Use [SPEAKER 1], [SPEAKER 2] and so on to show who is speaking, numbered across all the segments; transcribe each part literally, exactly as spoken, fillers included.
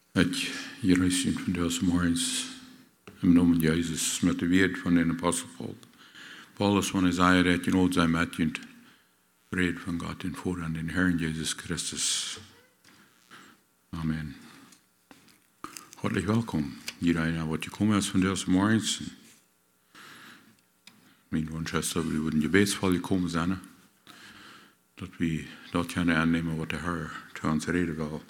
[SPEAKER 1] Het Jerusalem van deze morgens im Namen Jezus met de woord van de apostel Paul. Paulus van Isaiah dat je nooit zijn met je vrede van God en voor aan de Herrn Jezus Christus. Amen. Hartelijk welkom iedereen wat je komen is van deze morgens. Mijn wens is dat we in een gebedsval gekomen zijn. Dat we dat kunnen aannemen wat de Heer te ons reden wil.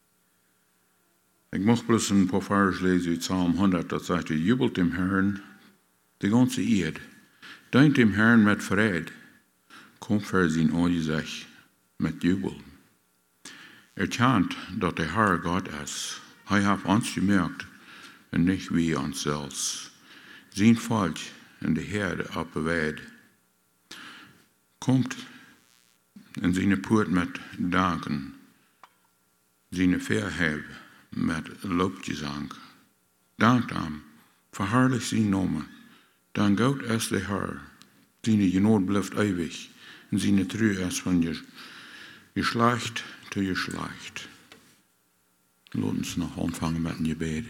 [SPEAKER 1] Ik mag bloß een paar vers lezen uit Psalm honderd, dat zegt, jubelt dem Herrn de ganze eed. Dankt dem Herrn met vrede. Kom voor zijn aangezicht met jubel. Erkent dat de Herr God is. Hij heeft ons gemerkt en niet wie ons zelfs. Zijn volk en de herde op de weide. Komt in zijn poort met danken. Zijn verhef met loopgezang. Dank hem, verherrlich zijn namen. Dan God is de Heer. Zijn genoot blijft eeuwig. En zijn trouw is van je geslacht tot geslacht. Laat ons nog aanvangen met een gebed.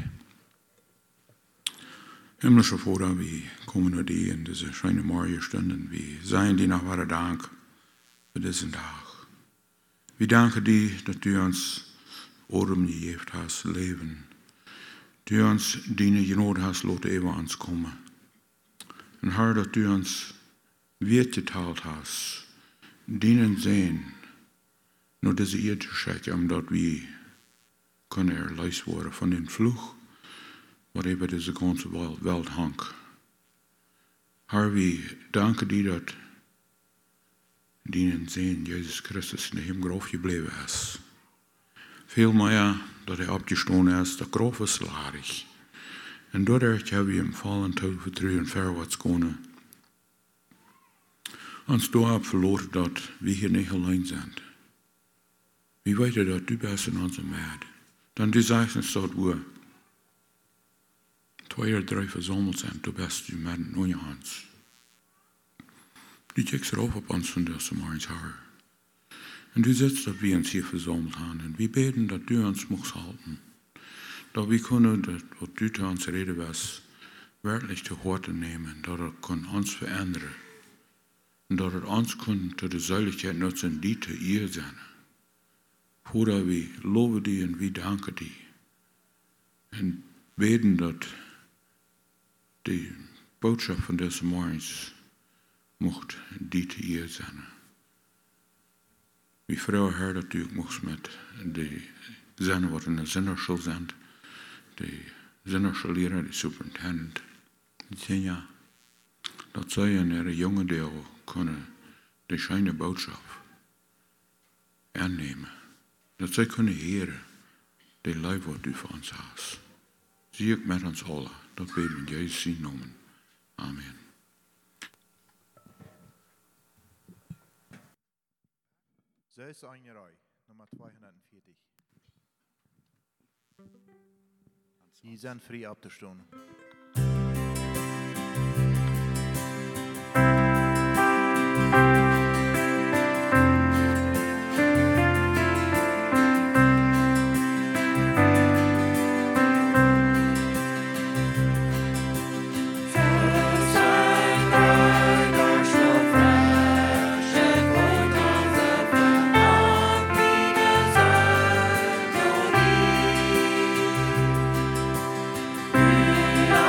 [SPEAKER 1] Himmlische Vater, we komen naar die in deze schöne morgenstunden. We zijn die nog ware dank voor deze dag. We danken die dat u ons Oren gegeven hast, leven. Du ons dienen genood hast, laat even ons komen. En Herr, dat du ons weer geteilt hast, dienen zijn, naar deze eer te schikken, omdat we kunnen erleid worden van den vloeg, wat over deze ganze wereld hangt. Herr, we danken die dat dienen zijn, Jezus Christus in de hemel gebleven is. Veel meer dat hij opgestaan is, de grove slarig. En doordat hebben we hem vallen te vertrouwen verwaarts kunnen. Ons daarop verloren dat we hier niet alleen zijn. We weten dat u bent in onze midden. Dan du zegt ons dat we twee of drie verzameld zijn, du bent u midden onder ons. Du kijkt erop op ons van deze morgens, Herr. En du zegt dat we ons hier verzameld hebben. En we beten dat u ons mocht halten. Dat we kunnen, dat wat u te ons reden was, werkelijk te horen nemen. Dat het kon ons veranderen. En dat het ons kon tot de zuiligheid nutzen die te eer zijn. Voordat we loven die en we danken die. En beten dat de boodschap van deze morgens mocht die te eer zijn. We vragen, Herr, dat u ook mocht met de zinnen wat in de zinnerschool zijn, de zinnerschoolleraar, de superintendent. En ja, dat zij in een jonge deel kunnen de schijne boodschap aannemen. Dat zij kunnen heren de lijf wat u voor ons has. Zie ik met ons allen, dat we in Jezus zien noemen. Amen.
[SPEAKER 2] Zes Eingerei, Nummer zweihundertvierzig. Die sind frei abzustehen.
[SPEAKER 3] Ja.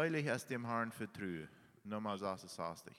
[SPEAKER 2] Seilig ist dem Herrn vertraue. Nummer sechsundsechzig.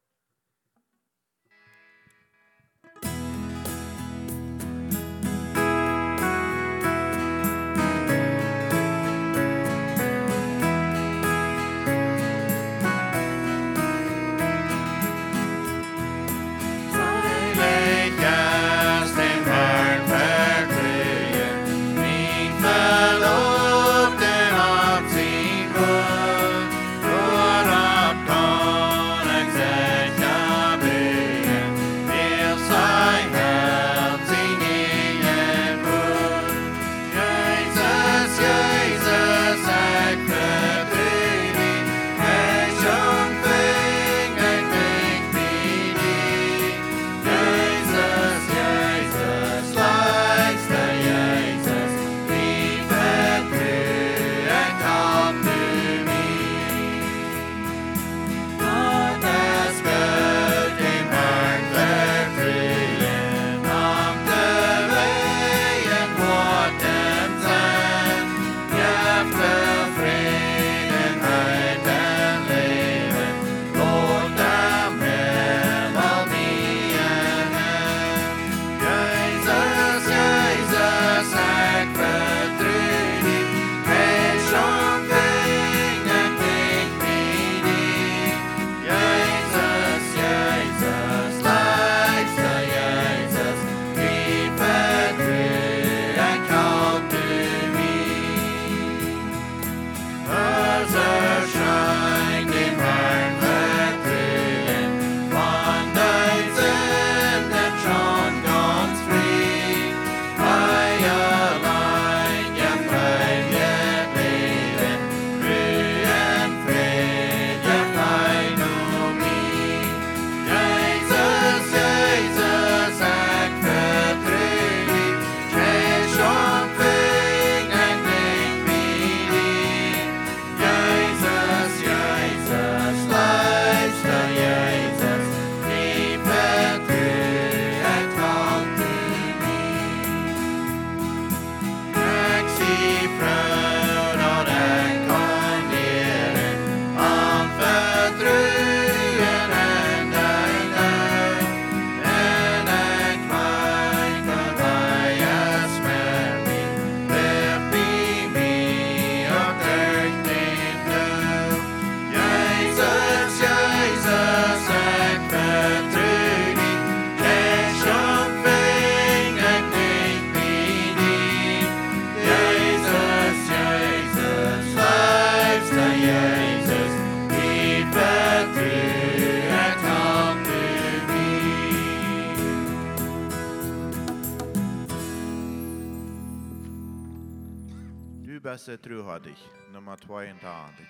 [SPEAKER 2] Beste treuhartig, nummer tweeëntwintig.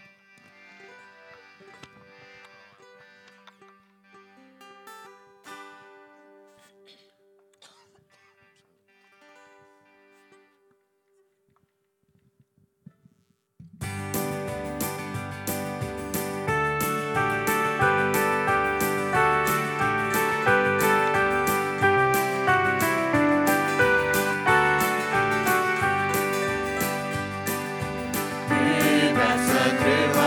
[SPEAKER 3] Du beste treuhartig.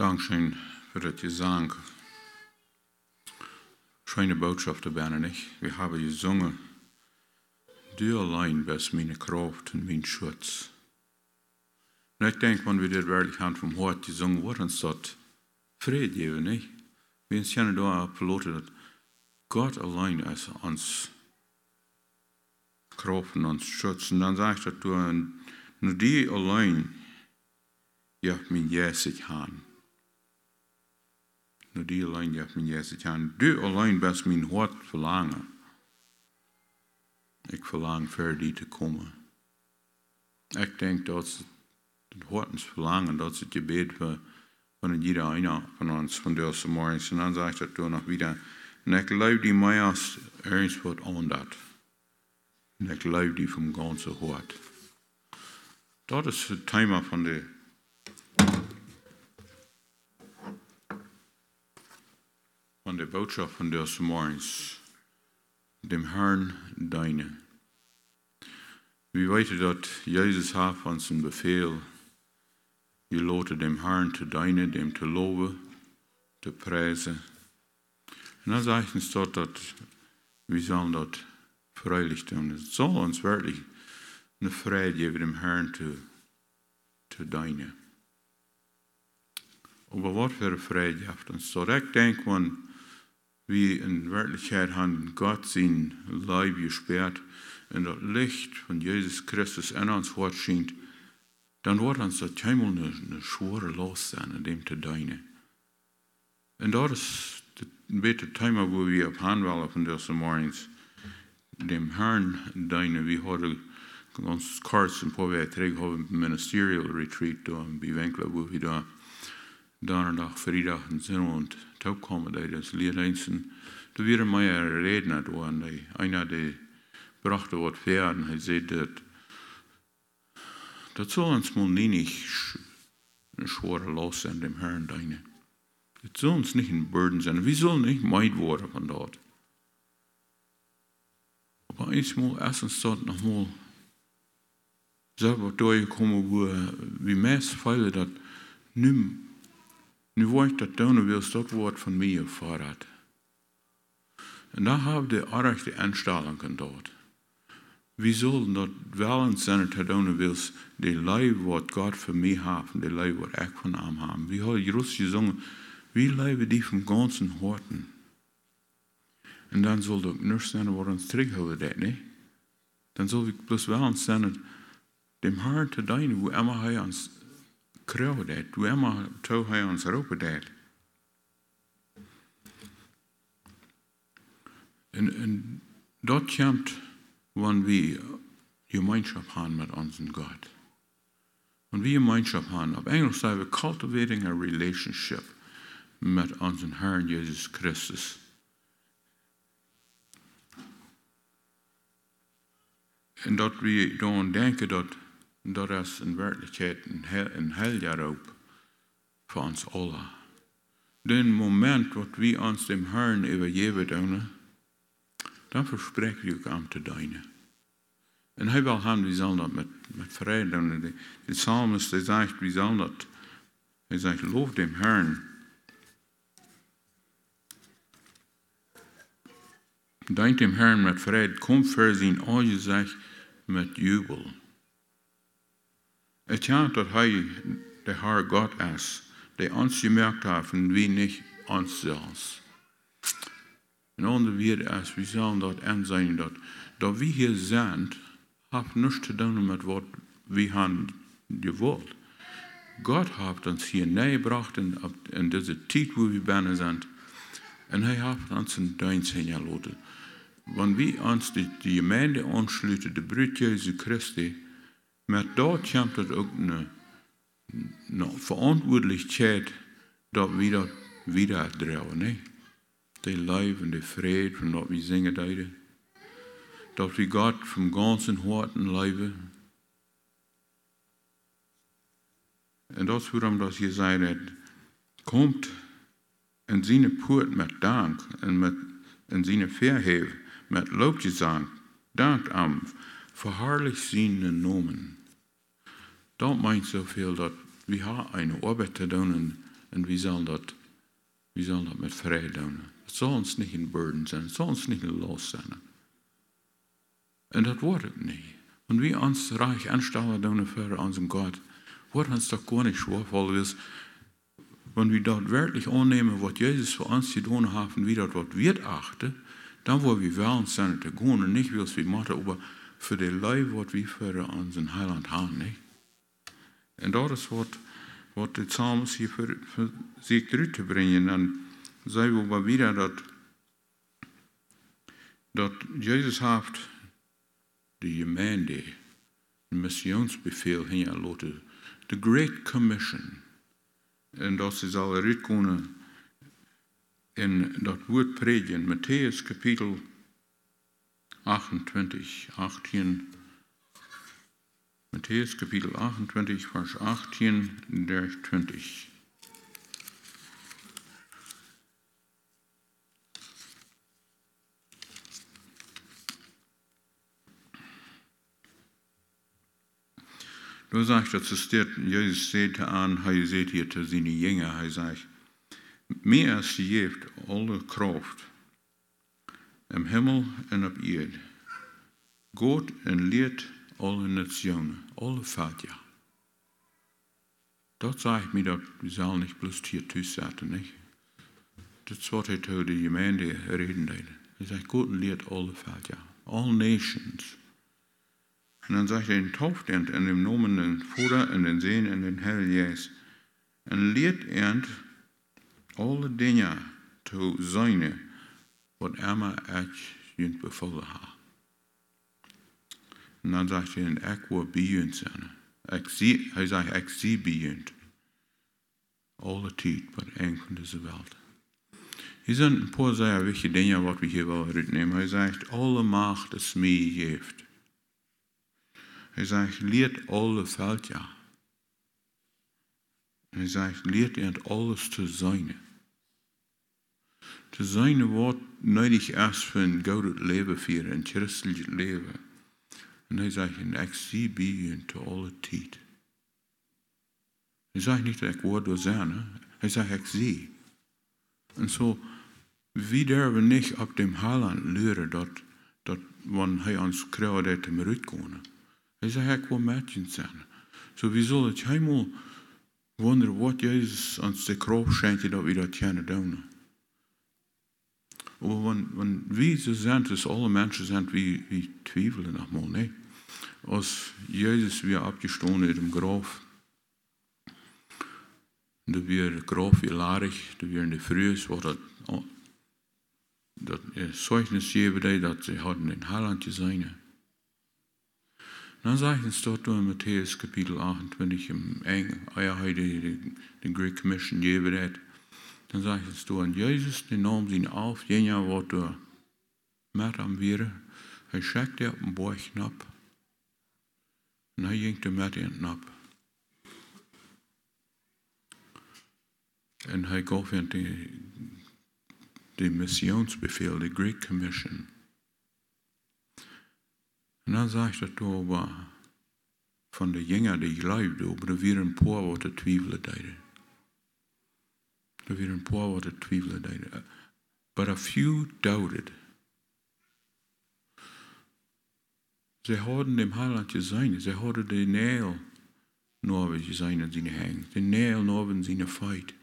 [SPEAKER 1] Dankeschön für das Gesang. Schöne Botschaft dabei nicht. Wir haben gesungen, du allein bist meine Kraft und mein Schutz. Und ich denke, wenn wir das wirklich haben vom Hort gesungen, wird uns das Friede geben, nicht? Wir uns gerne da verloren, dass Gott allein ist uns Kraft und uns Schutz. Und dann sagt er, du, nur die allein, ja, mein Jesig haben. Nur die allein, ja, mein Jesig haben. Du allein bist mein Hort verlangen. Ich verlange für die zu kommen. Ich denke, dass das Hortens verlangen, das ist das Gebet für, von jeder einer von uns, von der aus morgens. Und dann sagt er du noch wieder, und ich glaube die meist ernst wird an das. Und ich glaube die vom ganzen Hort. Das ist das Thema von der von der Botschaft von der aus morgens. Dem Herrn deine. Wie weten dat Jezus hat von zijn Befehl, je lote dem Herrn te deine, dem te loven, te prijzen. En dan zegt ons dat, dat we zullen dat vrijelijk doen. Het zal ons werkelijk een vrijheid geven dem Herrn te, te deine. Aber wat voor een vrijheid heeft ons dat? Ik denk, wanneer wie in Wirklichkeit haben Gott sein Leib gesperrt und das Licht von Jesus Christus in uns Hort scheint, dann wird uns das einmal eine, eine schwere Last sein, in dem zu dienen. Und das ist ein bisschen Thema, wo wir auf Handwelle von diesen Morgens dem Herrn dienen. Wir haben ganz kurz ein paar Wochen zurück haben ein Ministerial Retreat da in Bivenkla, wo wir da Donnerdag, Freitag und Sonntag und Tag kommen, da das Lehrdiensten. Da wir mal reden, und einer, der brachte was fern, er sagte, das soll uns mal nicht eine schwere Last sein, dem Herrn deine. Das soll uns nicht ein Burden sein. Wir sollen nicht meid werden von dort. Aber einmal, erstens dort nochmal selber durchkommen, wo wir meist feilen, dass nimm Nu wo ich das tun will, das Wort von mir erfordert. Und da haben wir die rechte Einstellungen dort. Wir sollen dort wählen sein, dass tun will, die Leib, was Gott für mich hat, die Leib, was ich von ihm habe. Wir haben Jesus gesungen, wir leben die vom ganzen Horten. Und dann soll doch nicht sein, was uns zurückholen, das nicht? Dann soll wir bloß wählen sein, dem Herrn zu dienen, wo immer er uns kruiven dat, hoe immer toe hij ons roepen dat. En, en dat komt wanneer we gemeenschap hebben met onze God. Wanneer we gemeenschap hebben, op Engels zeggen we cultivating a relationship met onze Herr Jezus Christus. En dat we dan denken dat dat is in werkelijkheid een, hel, een heljaroep voor ons allen. Den moment wat we ons dem Herrn overgeven doen, dan verspreken we ook aan te dienen. En hij wil hebben, we zullen dat met, met vrede doen. De, de psalmist, hij zegt, we zullen dat, hij zegt, loof dem Herrn. Dient dem Herrn met vrede, kom voor zijn aangezicht met jubel. Het gaat dat hij de Heer God is, die ons gemerkt heeft en wie niet ons zelfs. En onder weer is, we zullen dat aanzien dat, dat we hier zijn, heeft niets te doen met wat we hebben gewild. God heeft ons hier neergebracht in, in deze tijd waar we binnen zijn. En hij heeft ons een dienst hingelaten. Wanneer we ons de, de gemeente aansluiten, de bruid Jezus Christi, met dat komt het ook een, een verantwoordelijkheid dat we dat wieder dragen. Nee? De leven, de vrede van dat we zingen deden. Dat we God van ganzen harten leven. En dat is waarom dat je zei dat komt in zijn poort met dank en met in zijn verheven met loopgezang. Dank aan verherrlich zijn nomen. Dat meint zoveel dat we hebben een arbeid te doen in, En wie zal dat, wie zal dat met vrij doen? Het zal ons niet een burden zijn, het zal ons niet een last zijn. En dat wordt het niet. Und wie uns reich anstellen doen für unseren Gott, wird uns doch gar nicht schwerfallen ist, wenn wir dort wirklich annehmen, was Jesus für uns getan hat, und wie das was wird achten, dann wollen wir wählen sein zu gehen und nicht, wie es wir machen, aber für die Leib, was wir für unseren Heiland haben, nicht? Und das ist, was, was der Psalmist hier für, für sich zurückzubringen. Dann sagen wir aber wieder, dass, dass Jesus hat die Gemeinde, ein Missionsbefehl hinterlassen, the Great Commission. En dat ze zal eruit komen in dat woord predigen, Matthäus kapitel achtentwintig, achttien. Matthäus kapitel achtentwintig, vers achttien, twintig. Da sagt dat ze steht, Jesus zegt aan, hij zegt hier te zijn Jünger, hij zegt, meer als je heeft alle kracht, im Himmel en op aarde. God en leert alle nationen, alle Völker. Dat zegt mir, dat we zal niet bloß hier thuis zetten, niet? Dat is wat hij tegen de gemeente reden deed. Hij zegt, God en leert alle Völker, all nations. En dan zegt hij, en tauft en in dem Namen den Vater en den Sohn en den Heiligen Geist. En leert en alle dingen te zijn, wat er maar echt junt bevallen ha. En dan zegt hij, en ik wil bij junt zijn. Ik zie, hij zegt, ik zie bij junt. Alle tijd, wat eng van deze wereld. Hier zijn een paar zeer wichtige dingen wat we hier willen uitnemen. Hij zegt, alle macht is mij geeft. Hij zegt, leert alle Völker. Hij zegt, leert en alles te zijn. Te zijn wordt nodig is voor een gouden leven vieren, een christelijk leven. En hij zegt, en ik zie bij je te alle tijd. Hij zegt niet dat ik word door zijn, hij zegt, ik zie. En zo, wie durven niet op dem Heiland leren dat, dat wanneer hij ons krijgt uit hem uitkomen. Hij zegt, ik wil met je zijn. Zo, wie zal het helemaal wonderen wat Jezus ons de kracht schenkt dat we dat kunnen doen. Maar wanneer wie zo zijn, dus alle mensen zijn, wie, wie twijfelen nog maar, nee. Als Jezus weer opgestaan uit het graf, dan weer het graf weer larig, dan weer in de vrees, wat dat, dat zeugnis geven dat ze hadden in Heiland zijn. Dan zegt het staat in Matthäus kapitel achtentwintig, im eng, ja, hij de, de Great Commission geven heeft. Dan zegt het staat, en Jezus die nam zijn af, jener wat er met hem weer, hij schekte op een boorknap, en hij ging er met in het nap. En hij gaf hem de, de missionsbefehl, de Great Commission. En dan zegt het over van de Jünger die geloofden, over er weer een paar wat te twijfelen deden. Er weer een paar wat te twijfelen deden. But a few doubted. Ze hadden dem Heiland gezien, ze hadden de nail nog gezien in zijn hang, de nail nog in zijn feit.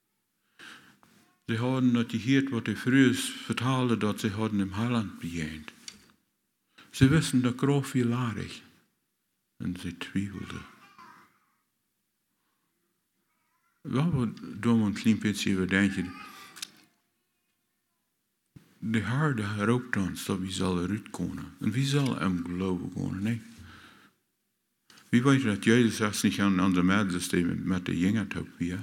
[SPEAKER 1] Ze hadden dat gehoord wat de vroeger vertaalde, dat ze hadden dem Heiland bejegend. Ze wisten dat grof wie larig. En ze twijfelden. Wel doen we een klein beetje over denken. De harde roopt ons dat wie zal eruit komen. En wie zal hem geloven komen, nee. Wie weet dat Jezus is niet aan onze medesysteem met de Jünger te weer.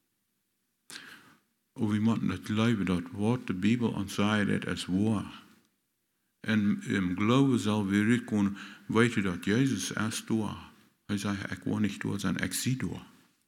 [SPEAKER 1] Of we moeten het geloven dat wat de Bijbel ons zei, dat is waar. En im geloven zal weer uitkomen, weten dat Jezus is door. Hij zei, ik wil niet door zijn, ik zie door.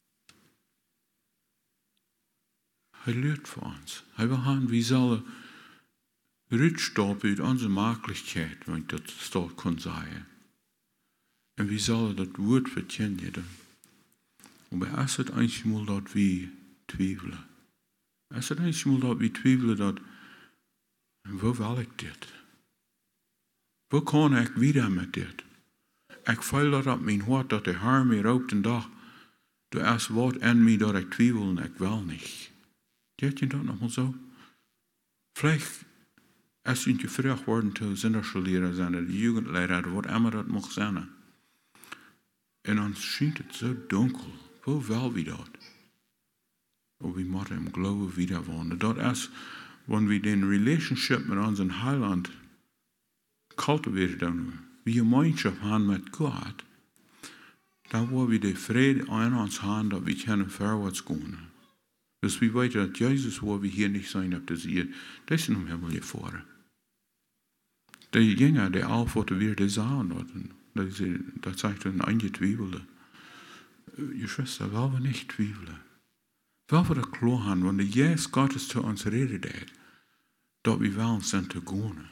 [SPEAKER 1] Hij leert voor ons. Hij wil gaan, wie zal uitstappen uit onze makkelijkheid, want dat staat kon zeggen. En wie zal dat woord verkennen. Maar is het eenmaal dat we twijfelen. Als het eens moet dat we twijfelen dat, waar wil ik dit? Waar kan ik weer met dit? Ik voel dat op mijn hart dat de Heer mij roept een dag. Er is wat in mij dat ik twijfel en ik wil niet. Deed je dat nog mal zo? Vielleicht als je gevraagd worden te zinnerschooleren zijn, de jugendleider, wat immer dat mag zijn. En dan schijnt het zo donker. Hoe wil we dat? Of we moeten hem geloven wieder wonen. Dat is, wanneer we den relationship met onze heiland cultiveren doen, wie gemeenschap hebben met God, dan waar we de vrede in ons hebben, dat we kunnen voorwaarts gaan. Dus we weten dat Jezus, waar we hier niet zijn op deze eeuw, dat is hem helemaal voor. De jongen, die alvoorten weer de zaal hadden, dat zegt een eindje twijfelen. Je Schwester, wel we niet twijfelen. Wel we dat klaar hebben, want de Jezus Gottes zu ons reden deed, dat we wel zijn te gaan.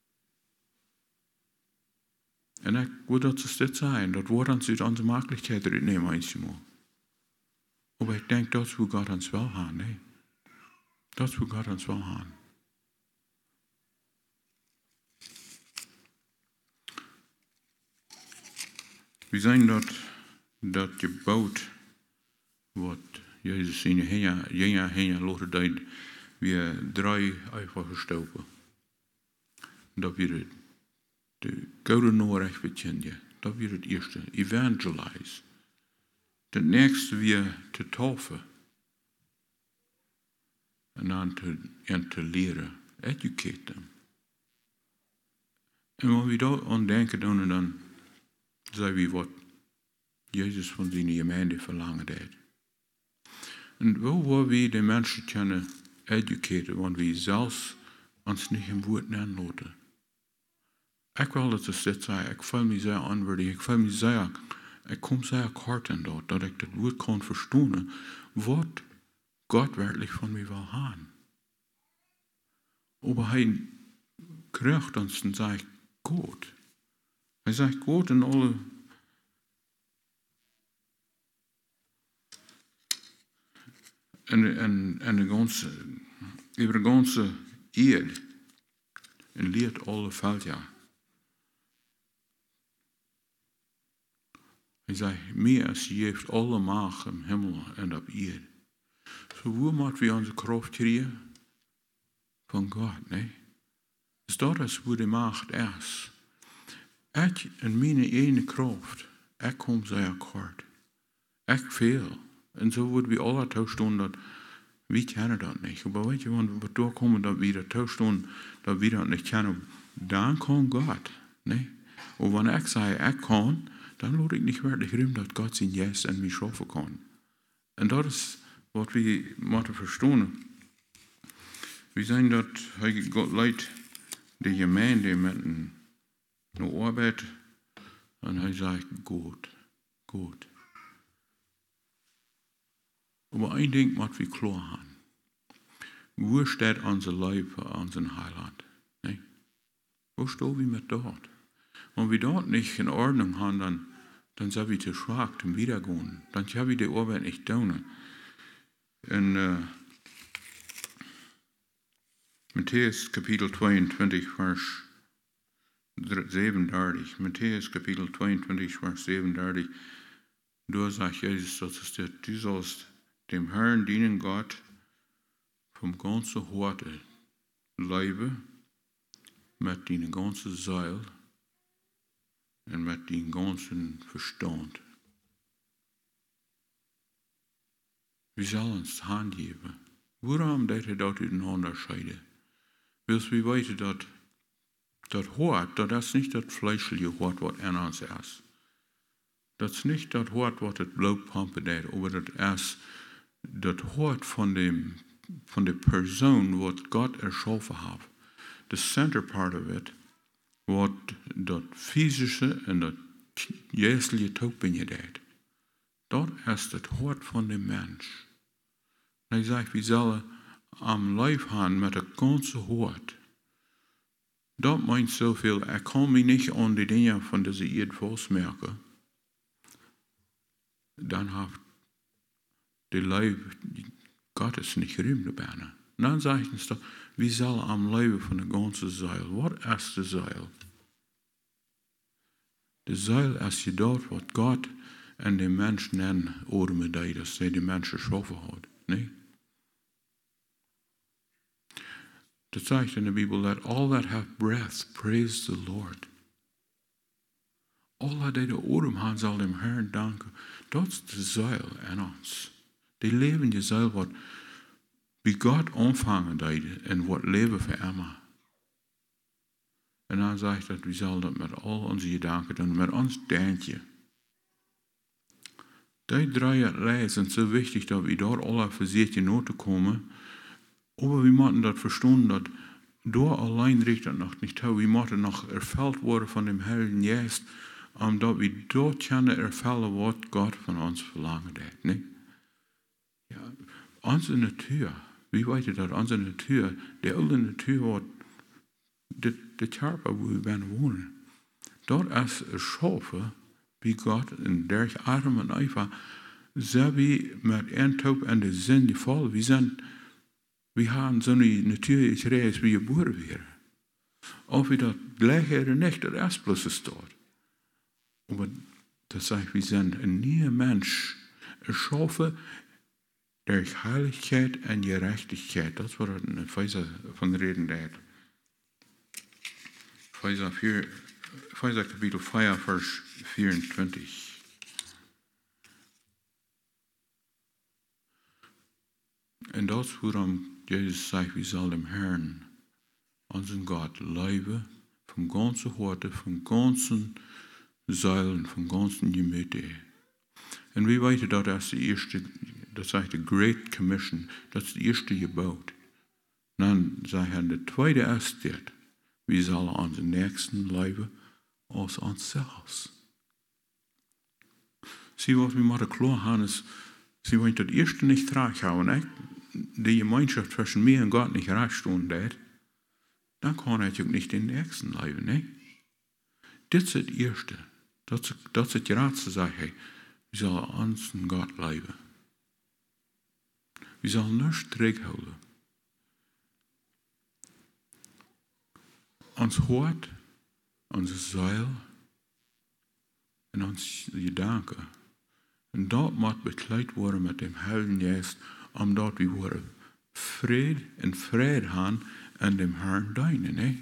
[SPEAKER 1] En ik wil dat ze dit zijn, dat wordt ons uit onze mogelijkheden uitnemen eenmaal. Maar ik denk dat we God ons wel gaan, nee. Dat we God ons wel gaan. We zijn dat, dat gebouwd wat Jezus in je heen heen laten deed, weer drie even gestoken. Dat weer het de gouden Noorrecht bekende. Dat weer het eerste, evangelize. Het nächste weer te taufen. En dan te, en te leren, educate them. En wanneer we daar aan denken doen, dan zijn we wat Jezus van zijn gemeente verlangen deed. En wo waar we de mensen kunnen educaten, want we zelfs ons niet in woord laten. Ik wil dat ze dit zeggen, ik voel me zeer aanwaardig, ik voel me zeer, ik kom zeer kort in dat, dat ik dat woord kan verstaan, wat God werkelijk van mij wil hebben. Maar hij krijgt ons en zegt, goed. Hij zegt, goed in alle en, en, en de ganze, over de ganze eeuw, en leert alle veldjaar. Hij zei, meer als je heeft alle macht im hemel en op eerd. Zo hoe moeten we onze kracht krijgen? Van God, nee? Dus dat is hoe de macht is. Ik en mijn ene kracht, ik kom zeer kort. Ik veel. En zo worden we alle toestaan dat, we kennen dat niet. Maar weet je, wanneer we doorkomen dat we dat toestaan, dat we dat niet kennen, dan kan God, nee? En wanneer ik zeg, ik kan, dan laat ik niet werkelijk ruim dat God zijn yes en mij schaffen kan. En dat is wat we moeten verstaan. We zijn dat, hij God leidt de gemeente met een, een arbeid en hij zegt, goed, goed. Maar één ding moet we klaar hebben. Waar staat onze leven, onze heiland? Nee? Waar staan we met dat? Wenn wir dort nicht in Ordnung haben, dann, dann sind wir zu schwach zum Wiedergehen. Dann können wir die Arbeit nicht tun. In uh, Matthäus Kapitel zweiundzwanzig, Vers siebenunddreißig. Matthäus Kapitel zweiundzwanzig, Vers siebenunddreißig. Da sagt Jesus, dass es der, du sollst dem Herrn dienen Gott vom ganzen Harte leben, mit deiner ganzen Seele, en met die ganzen verstand. We zullen ons hand geven. Waarom deed hij dat uit onderscheiden? Wils we weten dat dat hart, dat is niet dat vleeselijke hart wat in ons is. Dat is niet dat hart wat het bloedpompen deed, maar dat is dat hart van de, van de persoon wat God erschaffen heeft. The center part of it, wat dat fysische en dat geestelijke toch ben je deed. Dat is het hart van de mens. Hij zegt, we zullen am lijf gaan met het ganze hart. Dat meint zoveel, ik kan me niet aan de dingen van deze eerd vastmerken. Dan heeft de lijf Gott is niet ruimte bijna. Dan zeggen ze, wie zal am leven van de ganze zeil? Wat is de zeil? De zeil is je dat wat God en de mens nennen, oren die, dat zij de mensen geschaffen had. Nee? Dat zegt in de Bijbel, that all that have breath, praise the Lord. All die de oren hebben, zal dem Herrn danken. Dat is de zeil in ons. Die levende zeil wat wie God ontvangen deed en wat leven voor Emma. En dan zegt dat we zullen dat met al onze gedanken doen, met ons denkje. Die drie leiden zijn zo wichtig dat we daar alle verzetje noten komen. Aber we moeten dat verstaan dat door alleen reicht dat nog niet. We moeten nog ervuld worden van dem Heiligen Geest, omdat we dort kunnen ervullen wat God van ons verlangen deed. Nee? Ja, onze natuur, wie weet dat onze natuur, de oude natuur wordt de, de kerker waar we bijna wonen. Dat is erschaffen wie God in der Adam en Eva, zijn we met een top en de zin gevallen. We zijn, we hebben zo'n natuurlijke reis wie geboren werden. Of we dat gelijkheden niet, dat is plus staat. Maar dat zegt, we zijn een nieuwe mens erschaffen der heiligheid en gerechtigheid. Dat is wat het in Epheser van de reden deed. Epheser kapitel vier, vers vierentwintig. En dat is waarom Jezus zegt, we zullen dem Herrn, onze God, leven, van ganze Horte, van ganzen Zeilen, van ganzen Gemüte. En wie weten dat is de eerste, dat zegt de Great Commission, dat is de eerste gebouwd. Dan zegt hij, de tweede is dit, we zullen onze nächsten leven als onszelfs. Zie wat we moeten klaar gaan is, zie wat dat eerste niet graag houden, die Gemeinschaft tussen mir en God niet recht stond deed, dan kan het ook niet in de nächsten leven, nee. Dit is het eerste. Dat is, dat is het raadste, zeg hij. We zullen onze God leven. We zullen niets terughouden. Ons hart, onze zeil en onze gedanken. En dat moet bekleed worden met dem Heiligen Geest, omdat we worden vrede en vrede hebben en dem Herrn dienen, nee.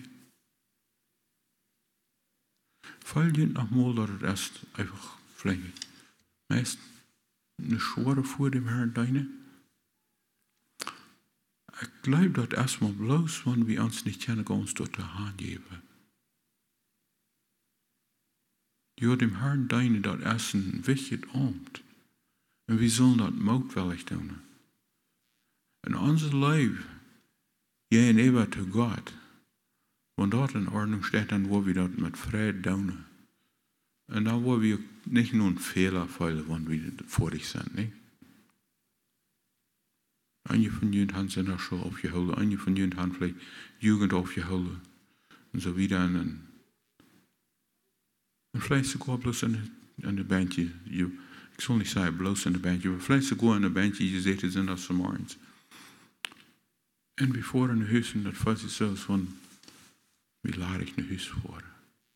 [SPEAKER 1] Val je nog mal dat het is einfach vielleicht meest een schwere voor dem Herrn dienen? Ik geloof dat erstmal bloos, want we ons niet kennen ons tot de hand geven. Door dem Herrn dienen, dat is een wichtig ambt. En we zullen dat moedwillig doen. En onze leven, jij en eeuwig te God, want dat in Ordnung staat, dan wo we dat met vrede doen. En dan wo we niet nur een Fehler vallen, want we vorig zijn, nee. Einige von jullie haben sich noch schon aufgeholt, einige von jullie haben vielleicht Jugend aufgeholt und so wieder. Und, und vielleicht sogar bloß in de bandje. Ik zal niet zeggen bloß in de bandje, maar vielleicht sogar in de bandje gezeten zijn als ze morgens. En bevor in de huizen, dat weiß ich zelfs van, wie lade ich een huis voor.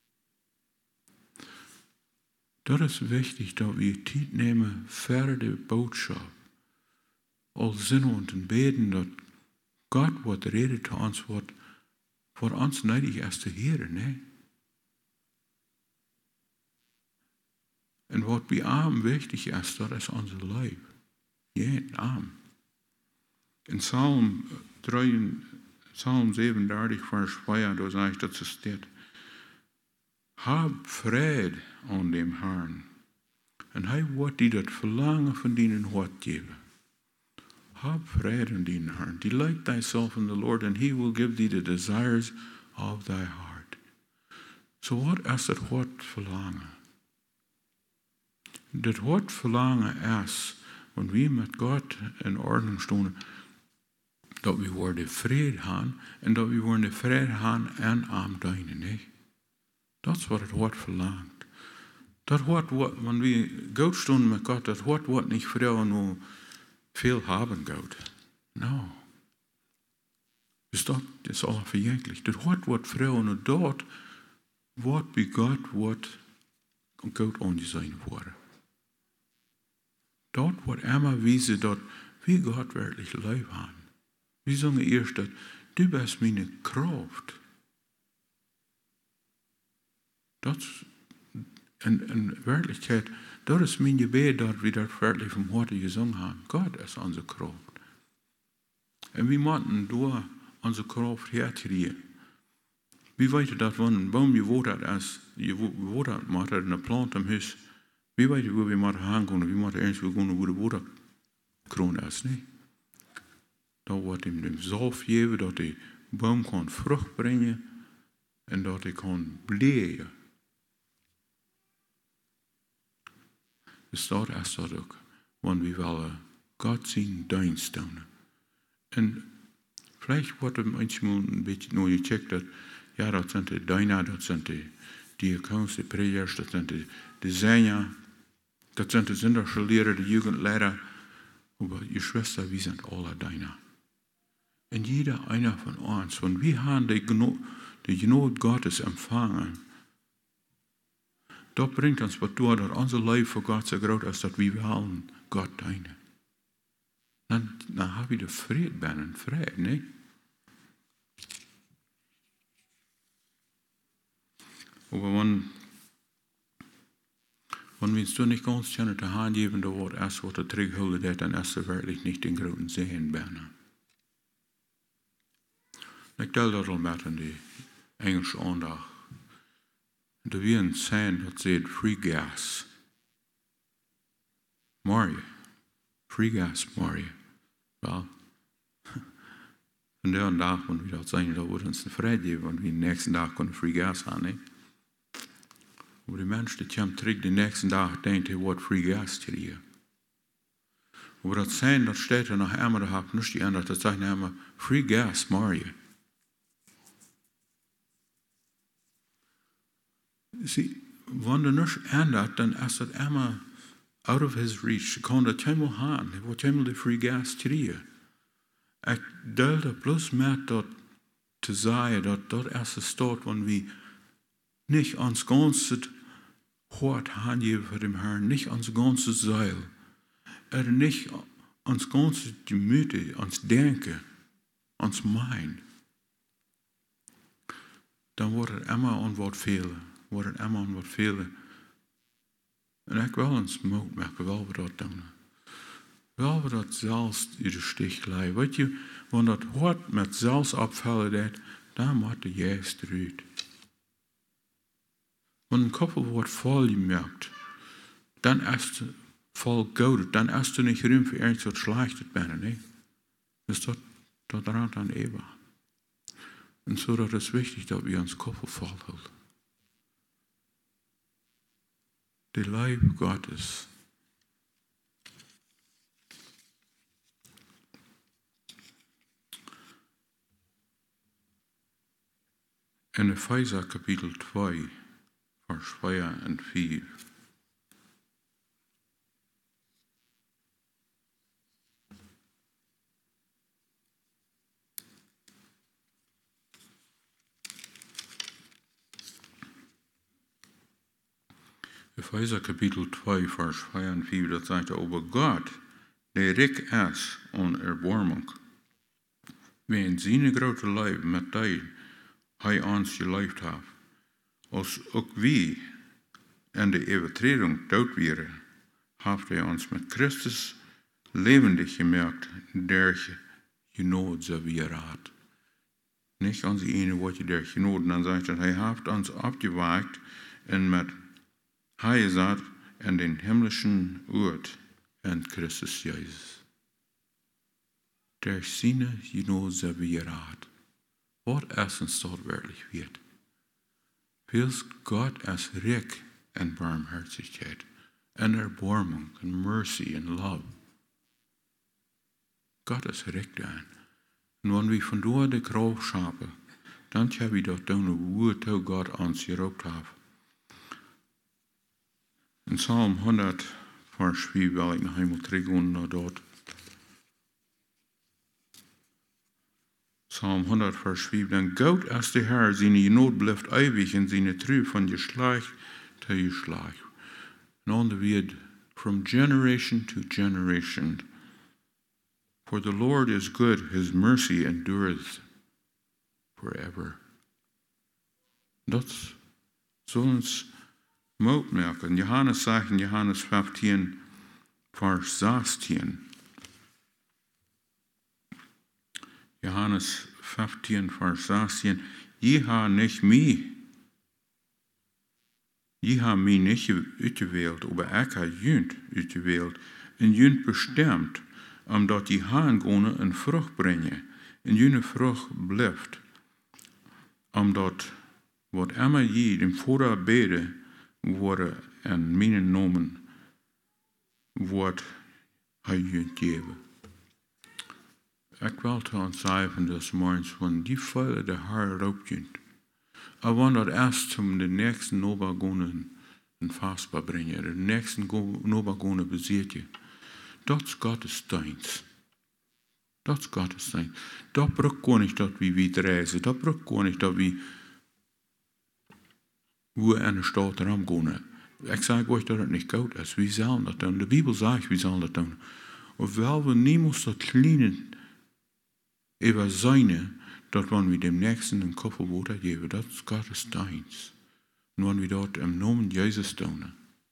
[SPEAKER 1] Dat is wichtig, dat we tijd nemen voor de boodschap. Al zinnen und beten, dat Gott wat redet zu uns, wat voor ons neidig is te heren, nee. En wat bij arm wichtig is, dat is onze lijf. Geen arm. In Psalm, drie, Psalm zevenendertig, vers vier, daar zegt dat ze staat, hab vrede aan dem Herrn. En hij wordt die dat verlangen van die hart geven. Have vrede in thine heart. Delight thyself in the Lord, and he will give thee the desires of thy heart. So wat is het hart verlangen? Dat hart verlangen is, wanneer we met God in Ordnung staan, dat we worden vrede hebben, en dat we worden vrede hebben en aan dienen. Nee? Dat is wat het hart verlangt. Dat hart, wanneer we goed staan met God, dat hart wordt niet vrede, veel haben Gott. Nou, dus dat is al vergänglich. Dat hoort wordt vrouwen en dat wordt bij God wordt goed aangezien worden. Dat wordt immer wijzen dat wie God wirklich lief haben. Wir sagen erst, dass du bist meine Kraft. Das in, in Wirklichkeit, das ist mein Gebet, dass wir das wirklich vom Herzen gesungen haben. Gott ist unsere Kraft. Und wir müssen durch unsere Kraft herkriegen. Wie weten dat wanneer een boom geworden is, geworden moet in een plant am huis, wie weten waar we moeten gaan kunnen, wie moeten ergens gaan waar de waterkroon is, nee? Dan wordt hem de zalf geven dat die boom kan vrucht brengen en dat hij kan bloeien. Dus dat is dat ook, want we willen God zien diensten. En vielleicht wordt hem manchmal een beetje nou gecheckt dat ja, dat zijn de Dina, dat zijn de diakons, de predikers, dat zijn de, de Zenia, dat zijn de Zinderschullehrer, de Jugendlehrer. Aber ihr Schwester, wir sind alle Dina. Und jeder einer von uns, wenn wir haben die Gnade Gottes empfangen, das bringt uns was durch, dass unser Leben für Gott so groß ist, dass wir wollen Gott dienen. Dann, dann haben wir den Frieden binnen, Frieden, nicht? Aber wenn, wenn wir uns da nicht ganz schön die Hand geben, da wird erst was der Träghulle hat, dann ist er wirklich nicht den großen Sehen binnen. Ich teile das al met in die Engelse aandacht. Da wir ein Sein, das sagt Free Gas. Marie. Free Gas, Marie. Wel, von der Tag, wenn wir das sagen, da wird uns eine Freude geben, wenn wir den nächsten Tag können Free Gas haben, nicht? Aber die Menschen, die kommen zurück, den nächsten Tag denken, er wird Free Gas kriegen. Aber das Sein, das steht da noch einmal, da hat nicht die andere, das sagt einmal Free Gas, Marie. Sie, wenn er nicht ändert, dann ist das immer out of his reach. Sie kann das helemaal haben. Er wird helemaal die free gas kriegen. Ich delte bloß mit, dort zu sagen, dass das erste Start, wenn wir nicht ans ganze Hort hingeben für den Herrn, nicht ans ganze Seil, er nicht ans ganze Gemüte, ans Denken, ans Mein, dann wird er immer an wat fehlen. Wordt het allemaal wat veel. En ik wil ons moed maken, wel we dat doen. Wel we dat zelfs in de stich leiden. Weet je, wanneer dat hoort met zelfs opvallen, dat, dan moet de juist eruit. Wanneer een koppel wordt vol gemerkt, dan is het vol goud, dan is er niet ruimte voor iets wat slecht bent. Nee? Dus dat, dat raakt aan Eva. En zo dat is wichtig dat we ons koppel volhouden. De Leib Gottes. In Epheser Kapitel zwei, Vers vier und vier. Epheser Kapitel zwei, Vers vier und vier, dat sagt er, aber Gott, der rijk is aan erbarming, wegen zijn grote Leib met die hij ons geleefd heeft, als ook wie in de overtreding dood waren, heeft hij ons met Christus levendig gemaakt, der genood ze weer had. Niet onze ene woordje der genood, dan zegt hij, hij heeft ons opgewaakt en met hij zat in den himmlischen Ort in Christus Jesus. Der seine genood ze weer had. Wat is ons dat werkelijk weet? Wees God is rijk in barmherzigheid, en erbarming, en mercy, en love. God is rijk daarin. En wanneer we vandoor de kracht schapen, dan hebben we dat doen hoe het God ons geroopt heeft. In Psalm honderd, vers vier, wil ik nog eenmaal teruggaan naar dat. Psalm honderd, vers vijf. Dan goud als de Herr, zijn genot blijft eeuwig en zijn trouw van geslacht tot geslacht. En dan weer, from generation to generation. For the Lord is good, his mercy endureth forever. Dat zullen ons opmerken. Johannes zegt in Johannes vijftien, vers zestien. Johannes vijftien, vers zestien. Je ha nicht mij. Je ha mij niet uitgeweeld, maar ik ha junt uitgeweeld. En junt bestemd, omdat je haan gone een vrucht brengen. En june vrucht blijft. Omdat wat immer je dem Vater bede, worden en mijn nomen, wordt hij junt geven. Ik wil te ons zeggen des morgens, van die vuile de haar loopjunt. I want dat eerst om de nächste Nova gonen een vastbaar brengen, de nächste Nova gonen bezetje. Dat is Gottes dienst. Dat is Gottes dienst. Dat braucht gar nicht, dat we weit reizen. Dat braucht gar nicht, dat we wo in de stad ram gaan. Ik zeg euch dat het niet koud is. We zullen dat doen. De Bijbel zegt, we zullen dat doen. Ofwel we niemals dat kleine even zijn, dat wanneer we dem nächsten een koppel water geven, dat is Gottes dienst. En wanneer we dat im Namen Jezus doen.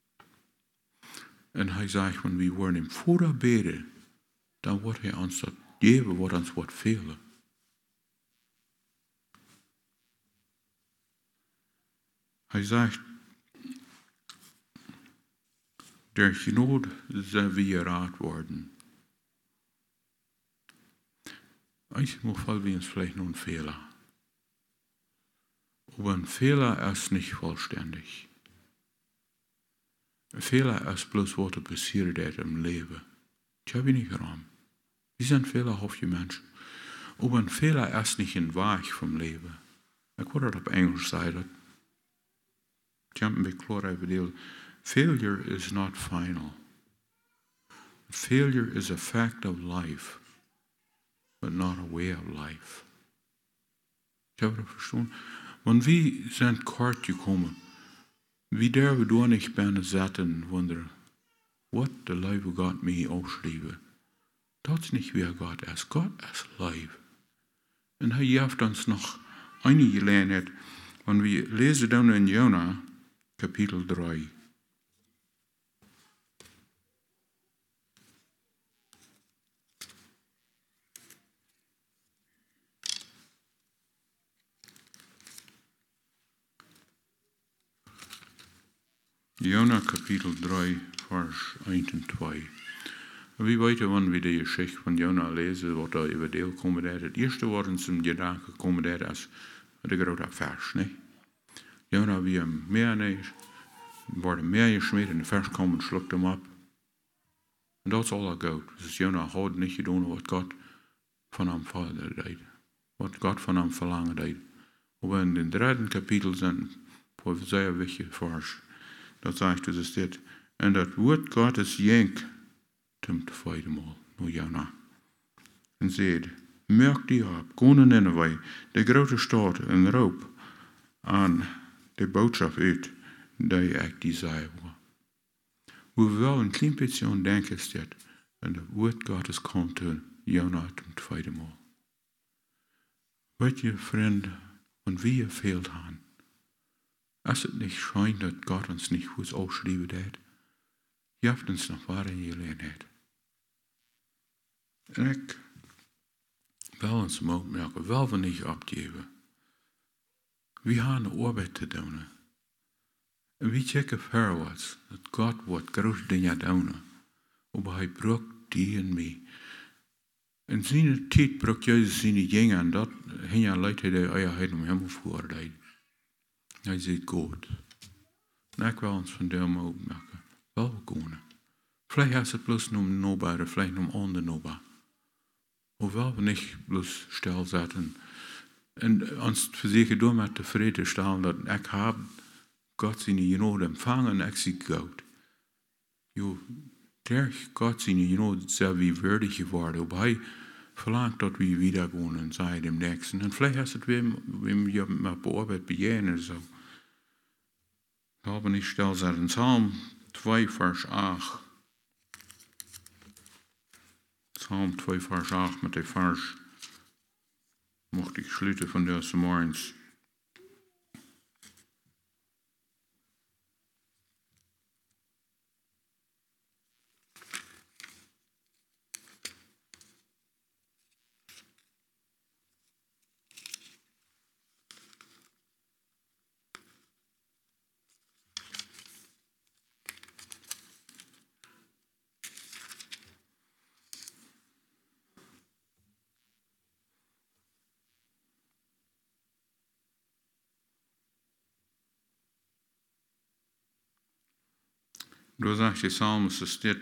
[SPEAKER 1] En hij zegt, wanneer we worden im Vater beden, dan wordt hij ons dat geven, wat ons wordt velen. Hij zegt, der Genot zal wie raad worden. Manchmal fallen wir uns vielleicht nur ein Fehler. Aber ein Fehler ist nicht vollständig. Ein Fehler ist bloß, was passiert ist im Leben. Ich habe nicht geraten. Wir sind fehlerhafte Menschen. Aber ein Fehler ist nicht ein Weg vom Leben. Ich würde das auf Englisch sagen. Ich habe mich klar überlegt. Failure is not final. Failure is a fact of life, but not a way of life. Ich habe das verstanden. Wenn wir sind kort gekommen, wie der wir da nicht bijna zaten, wonderen, wat de Leben Gott mir aufschreiben. Das ist nicht wie Gott ist. Gott ist Leben. Und er hilft uns noch einige Gelegenheit, wenn wir lesen dann in Jona, Kapitel drei. Jona Kapitel drei, vers eins und zwei. Wie weten wanneer we de Geschichte van Jona lezen, wat daar über deel komen is. Het eerste wat ons in gedanken komen is, als de grote vers, nee? Jona wie hem meer neer, wordt hem meer gesmeed en de vers komt en schlukt hem op. En dat is al dat goed. Dus Jona had niet gedaan wat God van hem vader deed. Wat God van hem verlangen deed. Maar in het derde kapitel zijn voor zeer wichtige vers. Dat zegt dus dit. En dat woord Gottes jenk zum tweede Mal, nur Jona. En zeid, merk die op, ga naar Nineveh, de grote stad, en roep aan de boodschap uit, die ik die zei. Hoewel een klein beetje aan denken staat, en het woord Gottes komt te Jona zum tweede Mal. Weet je, vriend, und wie je fehlt aan. Als het niet schijnt dat God ons niet goed ausschrijven deed, je hebt ons nog waar in je gelegenheid. En ik wil ons opmerken, wel we niet opgeven. We hebben de arbeid te doen. En we checken voorwaarts dat God wat grote dingen doen. Maar hij broekt die en mij. En zijn tijd broekt Jezus zijn dingen en dat hing je leid hij de eierheid om hem voor deed. Hij ziet goed. En ik wil ons van dem opmerken. Wel we kunnen. Vielleicht is het bloß om nobody, vielleicht om onder nobody. Hoewel we niet bloß stilzetten. En ons verzekeren door met tevreden stellen dat ik heb God zijn genood empfangen en ik zie goud. Jo, der God zijn genood is wie würdig geworden. Ob hij verlangt, dat we wieder gaan en zei dem nächsten. En vielleicht hast het wem, wem je maar bearbeitet bejenen zo. Ich habe nicht stelle ze in Psalm zwei, Vers acht. Psalm zwei, Vers acht mit dem Vers. Mochte ich schließen von der morgens. Du sagt die Psalmist, es steht,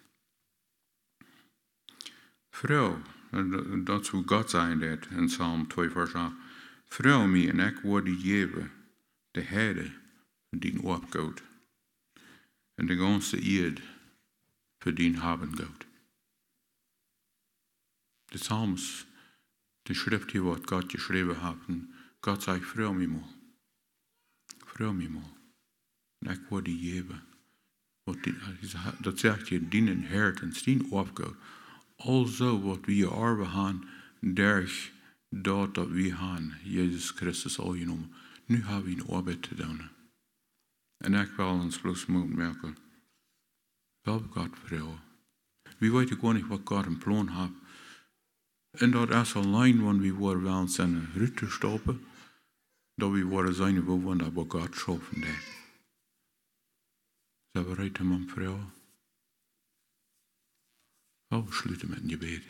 [SPEAKER 1] Frau, dat zou God zijn dat in Psalm twee vers acht. Vrouw mij en ik word die geven, de herde die opgoot. En de ganze eerd voor die haben goot. De Psalmist, de schrift hier wat God geschreven hebben, God zegt, vrouw mij mal. Vrouw mij mal. En ik word die geven. Dat zegt je, die inheritance, die opgoot. Also wat we arven gaan, derg dat dat we gaan, Jezus Christus al genomen. Nu hebben we een arbeid te doen. En ik wil ons plus moeten merken, wel God vrouwen. We weten gewoon niet wat God een plan heeft. En dat is alleen, wanneer we worden wel zijn rutte stoppen, dat we worden zijn bewonderd wat God schaffen deed. Zijn we bereid, man, vrouwen? Oh, we sluiten met een gebed.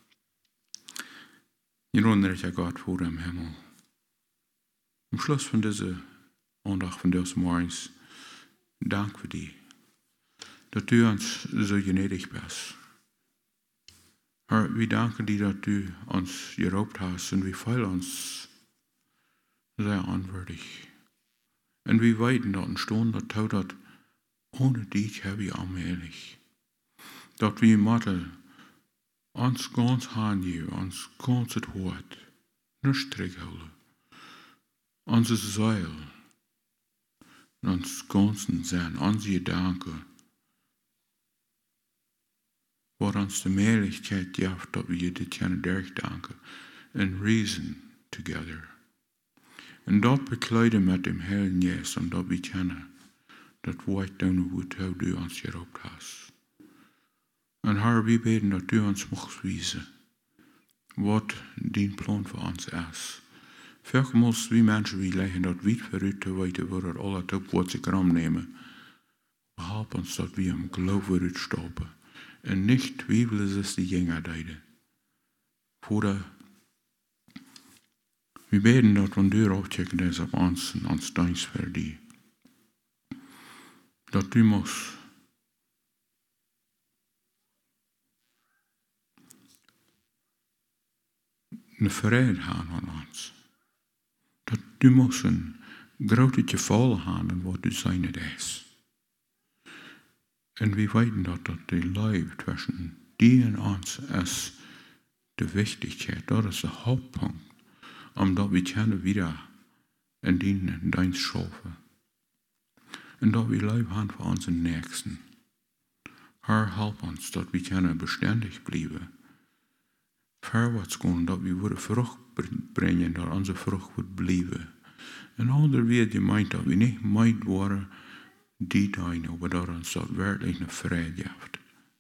[SPEAKER 1] Hieronder is Gott vor dem Himmel. Am Schluss von dieser Andacht von des Morgens, dank für die, dass du uns so gnädig bist. Herr, wir danken dir, dass du uns geraubt hast und wir feiern uns sehr anwürdig. Und wir weiten dort und stehen dort, dort ohne dich habe ich allmählich. Dat we moeten ons ganz hangen, ons ganz het woord, niet terughouden. Onze zeil, ons ganzen zijn, onze gedanken. Wat ons de mogelijkheid geeft dat we je dit kunnen durchdanken en reason together. En dat bekleiden met dem Heiligen Geest, en dat we kennen, dat woord doen hoe het du ons geroopt hast. En Herr, we beten dat u ons mocht wijzen wat die plan voor ons is. Vergemost wie mensen wie leggen dat wiet voor u te weten waar het al het op wat zich nemen. Help ons dat we hem geloof voor u stoppen. En niet twijfelen is die jenger deiden. Vader, we beten dat van deur afchecken is op ons en ons dienst voor die. Dat u moest een vrede gaan van ons. Dat u moest een grote geval gaan wat u zijn het is. En we weten dat dat de liefde tussen die en ons is de wichtigheid. Dat is de hoofdpunt. Omdat we kunnen weer in die dienst schaffen. En dat we lief hebben voor onze nächsten. Herr, help ons dat we kunnen bestendig blijven. Verwaarts gaan, dat we worden vrucht brengen, dat onze vrucht wordt blijven. En ander weer je meint dat we niet meid worden die dingen, maar dat ons dat werkelijk een vrijheid geeft.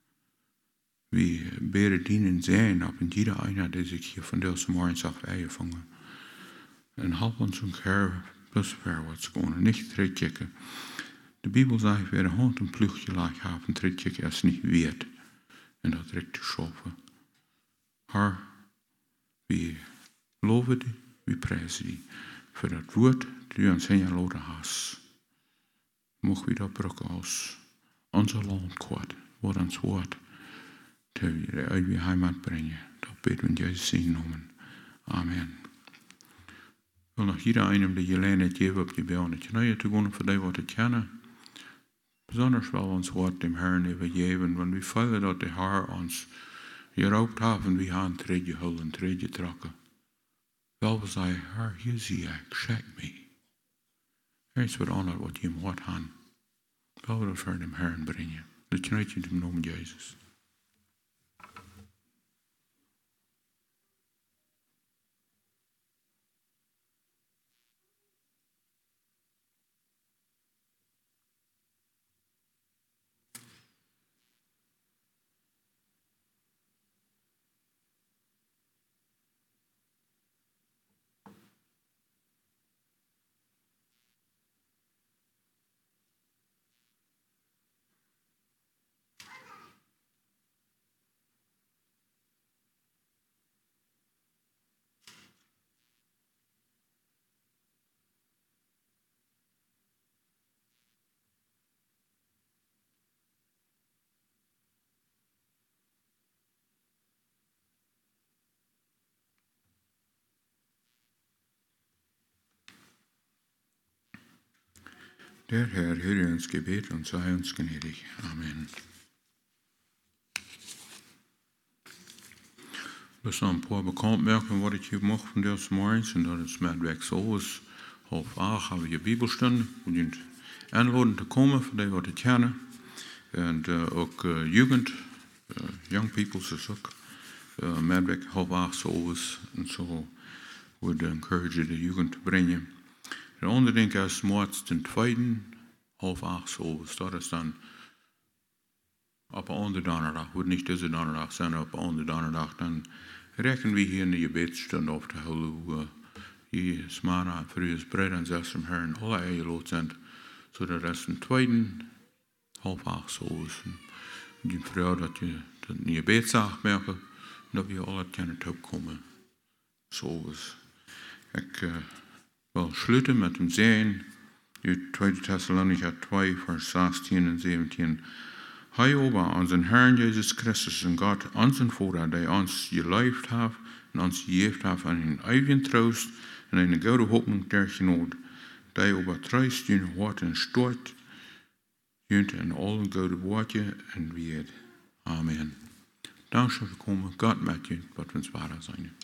[SPEAKER 1] We beren dienen zijn op en jeder einer die zich hier van deze morgens af vangen. En help ons een keer plus verwaarts gaan en niet terugkijken. De Bijbel zegt, wer de hand een plugje laat hebben, terugkijken is niet weet. En dat terug te schaffen. Herr, we loven die, we prijzen die, voor dat woord dat u ons heen laten hast. Mocht we dat brukken als onze land kort, wat ons woord te uit je heimat brengen. Dat bidden we in Jezus zijn naam. Amen. Ik wil nog iedereen die je het geven op je bel. Dat je nou je te gaan voor die wat te kennen. Besonders wel ons woord dem Herrn even geven, want we voelen dat de Herr ons Je roopt af en we gaan tredje hul en tredje trakken. Wel we zei, her, hier zie ik, check me. Er is wat anders wat je moet gaan. Wel we dat voor hem herren brengen. Dat krijg je in de naam Jezus. Der Herr höre uns Gebet und sei uns gnädig. Amen. We zullen een paar bekendmerken wat ik hier mag van deze morgens. En dat is met weg zoals half acht hebben we je Bibelstunde. We moeten aanladen te komen voor die wat te kennen. En uh, ook uh, jugend, uh, young people is ook uh, met weg half acht zoals. En zo would encourage de jugend te brengen. De andere ding is maart ten tweede half acht zoals. Dat is dan op een andere donderdag. Wordt niet deze donderdag zijn, op een andere donderdag. Dan rekenen we hier in de gebedsstunde op te houden. Je smara voor je breed en zes om her en alle eigen lood zijn. Zodat dat is een tweede half acht zoals. Je vrouw dat je dat in je gebedzaak merken. Dat we alle kunnen opkomen. Zoals. Ik uh, wil sluiten met hem zeggen. Uit tweede Thessalonica twee vers zestien en zeventien. Hij over unseren Herrn Jesus Christus en Gott, unseren Vater, der uns gelebt hat und uns gegeben hat an den ewigen Trost und eine gute Hoffnung der Genot, der übertreust den Wort und stort, jönt in allen guten Worten und wird. Amen. Dank für kommen. Gott mit dir, was uns wahr sein.